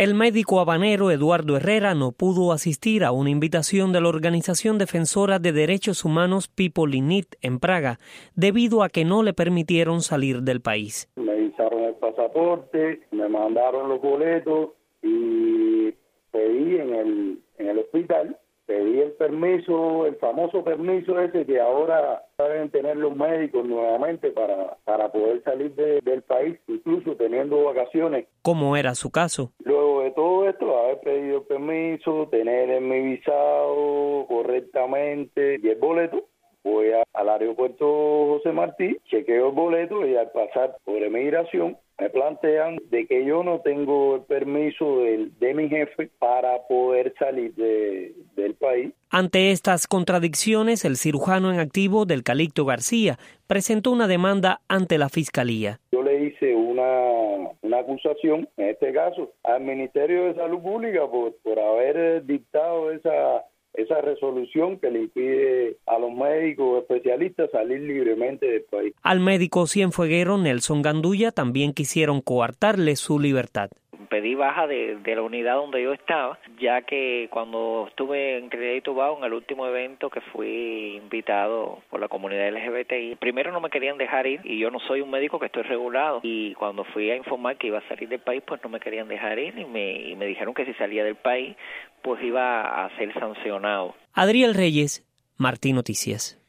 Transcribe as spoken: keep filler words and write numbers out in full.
El médico habanero Eduardo Herrera no pudo asistir a una invitación de la organización defensora de derechos humanos People in Need en Praga, debido a que no le permitieron salir del país. Me visaron el pasaporte, me mandaron los boletos y pedí en el, en el hospital, pedí el permiso, el famoso permiso ese que ahora deben tener los médicos nuevamente para, para poder salir de, del país, incluso teniendo vacaciones. ¿Cómo era su caso? Luego de todo esto, haber pedido el permiso, tener en mi visado correctamente y el boleto, voy a, al aeropuerto José Martí, chequeo el boleto y al pasar por emigración me plantean de que yo no tengo el permiso de, de mi jefe para poder salir de, del país. Ante estas contradicciones, el cirujano en activo del Calixto García presentó una demanda ante la Fiscalía. Yo le hice una, una acusación, en este caso, al Ministerio de Salud Pública por, por haber dictado esa... esa resolución que le impide a los médicos especialistas salir libremente del país. Al médico cienfueguero Nelson Gandulla también quisieron coartarle su libertad. Pedí baja de, de la unidad donde yo estaba, ya que cuando estuve en Trinidad y Tobago, en el último evento que fui invitado por la comunidad L G B T I, primero no me querían dejar ir y yo no soy un médico que estoy regulado, y cuando fui a informar que iba a salir del país, pues no me querían dejar ir y me, y me dijeron que si salía del país, pues iba a ser sancionado. Adriel Reyes, Martín Noticias.